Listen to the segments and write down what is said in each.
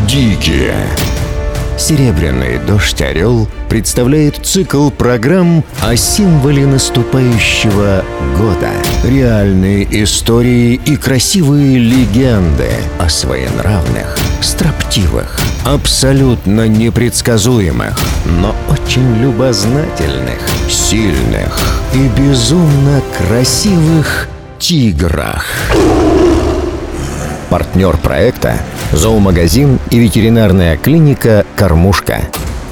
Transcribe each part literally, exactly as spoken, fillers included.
Дикие. Серебряный дождь «Орел» представляет цикл программ о символе наступающего года. Реальные истории и красивые легенды о своенравных, строптивых, абсолютно непредсказуемых, но очень любознательных, сильных и безумно красивых тиграх. Партнер проекта – зоомагазин и ветеринарная клиника «Кормушка».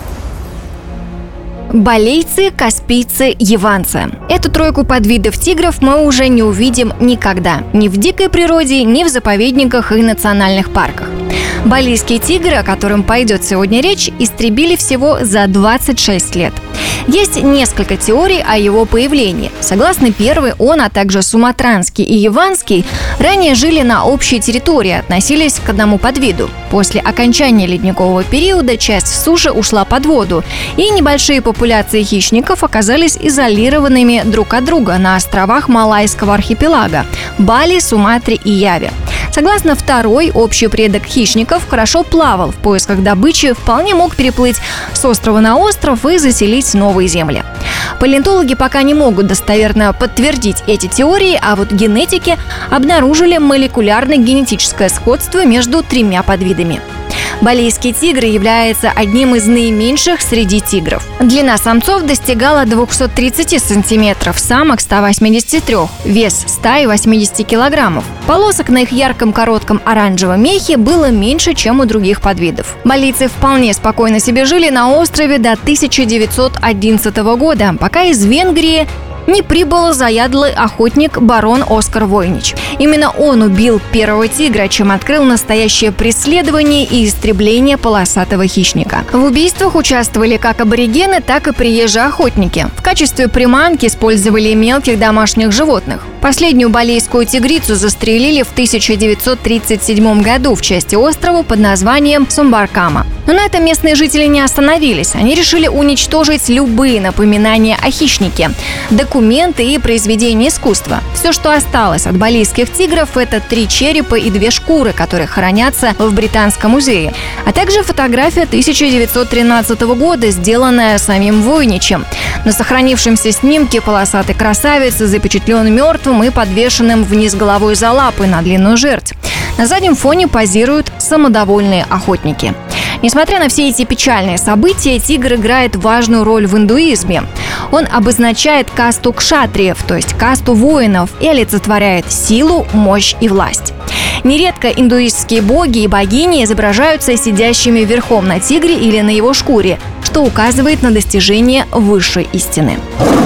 Балейцы, каспийцы, яванцы. Эту тройку подвидов тигров мы уже не увидим никогда. Ни в дикой природе, ни в заповедниках и национальных парках. Балийский тигр, о котором пойдет сегодня речь, истребили всего за двадцать шесть лет. Есть несколько теорий о его появлении. Согласно первой, он, а также суматранский и яванский, ранее жили на общей территории, относились к одному подвиду. После окончания ледникового периода часть суши ушла под воду, и небольшие популяции хищников оказались изолированными друг от друга на островах Малайского архипелага – Бали, Суматре и Яве. Согласно второй, общий предок хищников хорошо плавал в поисках добычи, вполне мог переплыть с острова на остров и заселить новые земли. Палеонтологи пока не могут достоверно подтвердить эти теории, а вот генетики обнаружили молекулярно-генетическое сходство между тремя подвидами. Балийский тигр является одним из наименьших среди тигров. Длина самцов достигала двести тридцать сантиметров, самок – сто восемьдесят три, вес – сто восемьдесят килограммов. Полосок на их ярком коротком оранжевом мехе было меньше, чем у других подвидов. Балийцы вполне спокойно себе жили на острове до тысяча девятьсот одиннадцатого года, пока из Венгрии не прибыл заядлый охотник барон Оскар Войнич. Именно он убил первого тигра, чем открыл настоящее преследование и истребление полосатого хищника. В убийствах участвовали как аборигены, так и приезжие охотники. В качестве приманки использовали мелких домашних животных. Последнюю балийскую тигрицу застрелили в тысяча девятьсот тридцать седьмом году в части острова под названием Сумбаркама. Но на этом местные жители не остановились. Они решили уничтожить любые напоминания о хищнике, документы и произведения искусства. Все, что осталось от балийских тигров, это три черепа и две шкуры, которые хранятся в Британском музее, а также фотография тысяча девятьсот тринадцатого года, сделанная самим Войничем. На сохранившемся снимке полосатый красавец запечатлен мертвым и подвешенным вниз головой за лапы на длинную жердь. На заднем фоне позируют самодовольные охотники. Несмотря на все эти печальные события, тигр играет важную роль в индуизме. Он обозначает касту кшатриев, то есть касту воинов, и олицетворяет силу, мощь и власть. Нередко индуистские боги и богини изображаются сидящими верхом на тигре или на его шкуре, что указывает на достижение высшей истины.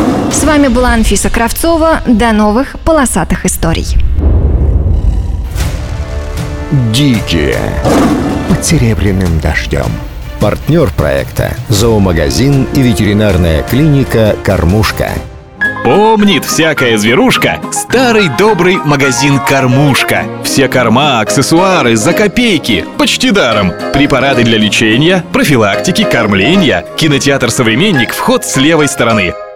С вами была Анфиса Кравцова. До новых полосатых историй. Дикие. Под серебряным дождем. Партнер проекта – зоомагазин и ветеринарная клиника «Кормушка». Помнит всякая зверушка старый добрый магазин «Кормушка». Все корма, аксессуары за копейки, почти даром. Препараты для лечения, профилактики, кормления. Кинотеатр «Современник», вход с левой стороны.